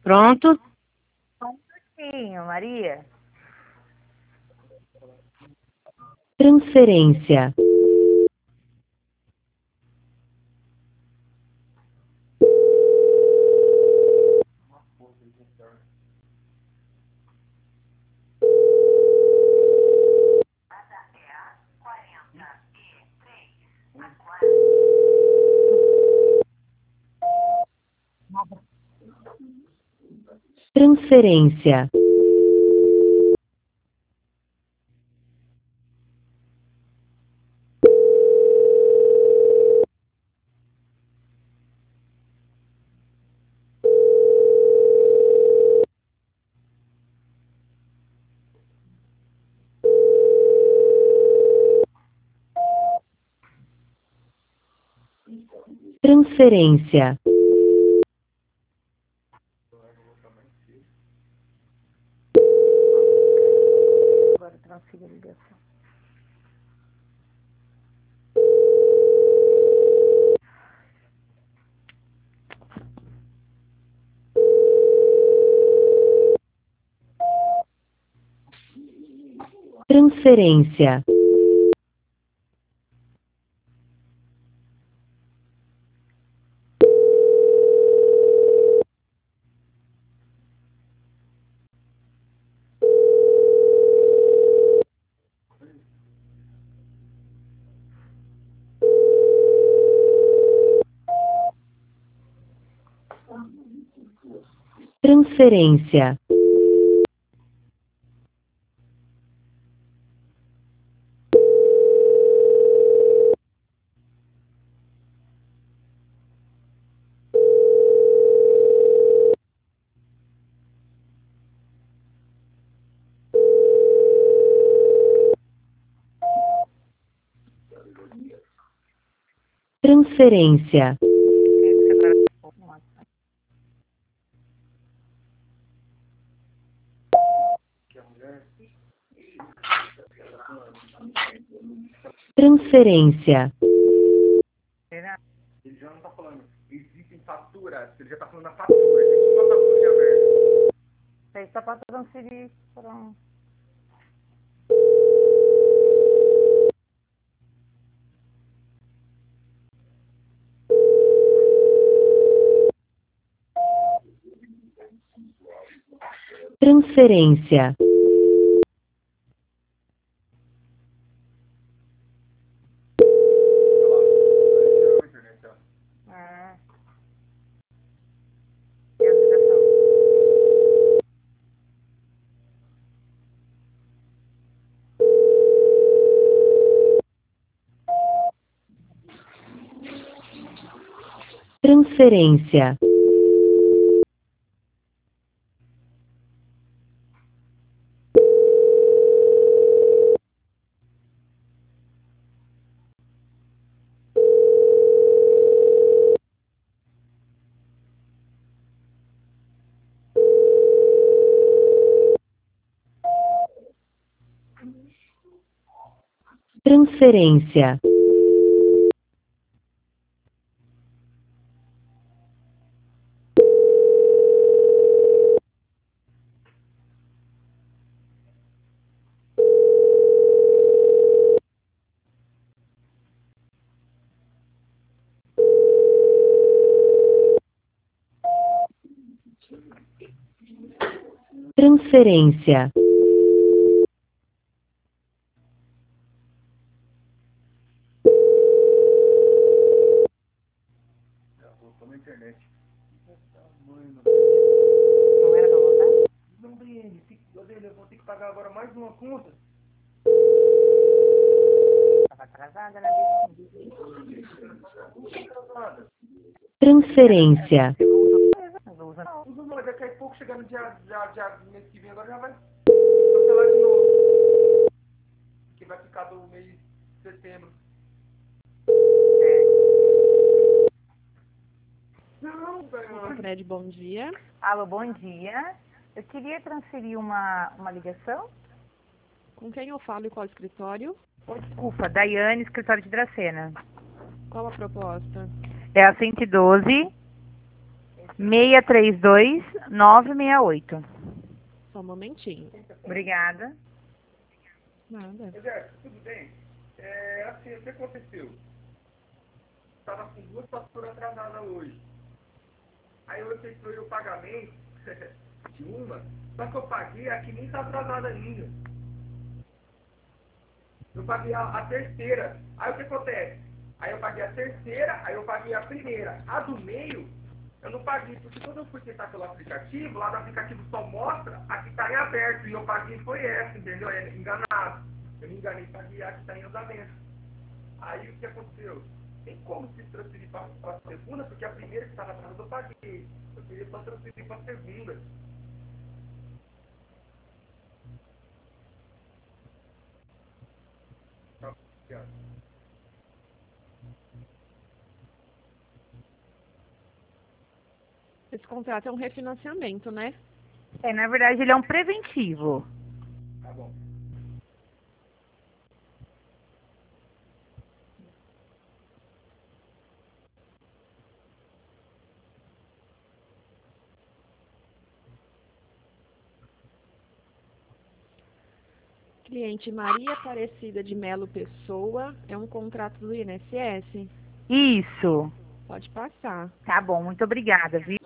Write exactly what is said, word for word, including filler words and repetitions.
Pronto? Só um pouquinho, Maria. Transferência. Transferência. Transferência. Agora transfiro a ligação. Transferência. Transferência. Transferência. Transferência. Será? Ele já não tá falando, existem faturas, ele já tá falando a fatura, existe uma fatura em aberto. Aí só para transferir para um... Transferência. Ah. E a ligação? Transferência. Transferência. Transferência. Voltou na internet. Não era para voltar? Não, Daiane, eu vou ter que pagar agora mais uma conta. Estava atrasada na vez. Transferência. Não, não. Usa não, daqui a pouco chegar no dia, dia, dia mês que vem, agora já vai cancelar de novo. Que vai ficar do mês de setembro. Não, velho. Fred, bom dia. Alô, bom dia. Eu queria transferir uma, uma ligação. Com quem eu falo e qual escritório? Oh, desculpa, Daiane, escritório de Dracena. Qual a proposta? É a cento e doze. seis três dois, nove seis oito. Só um momentinho. Obrigada. Nada. Roberto, tudo bem? É, assim, o que aconteceu? Estava com duas faturas atrasadas hoje. Aí eu efetuei o pagamento de uma, só que eu paguei a que nem está atrasada ainda. Eu paguei a, a terceira. Aí o que acontece? Aí eu paguei a terceira, aí eu paguei a primeira. A do meio, eu não paguei, porque quando eu fui tentar pelo aplicativo, lá no aplicativo só mostra a que está em aberto. E eu paguei foi essa, entendeu? É enganado. Eu me enganei, paguei a que está em andamento. Aí o que aconteceu? Tem como se transferir para a segunda, porque a primeira que estava atrasada eu paguei. Eu queria só transferir para a segunda. Tá, obrigado. Esse contrato é um refinanciamento, né? É, na verdade, ele é um preventivo. Tá bom. Cliente Maria Aparecida de Melo Pessoa, é um contrato do I N S S. Isso. Pode passar. Tá bom, muito obrigada, viu?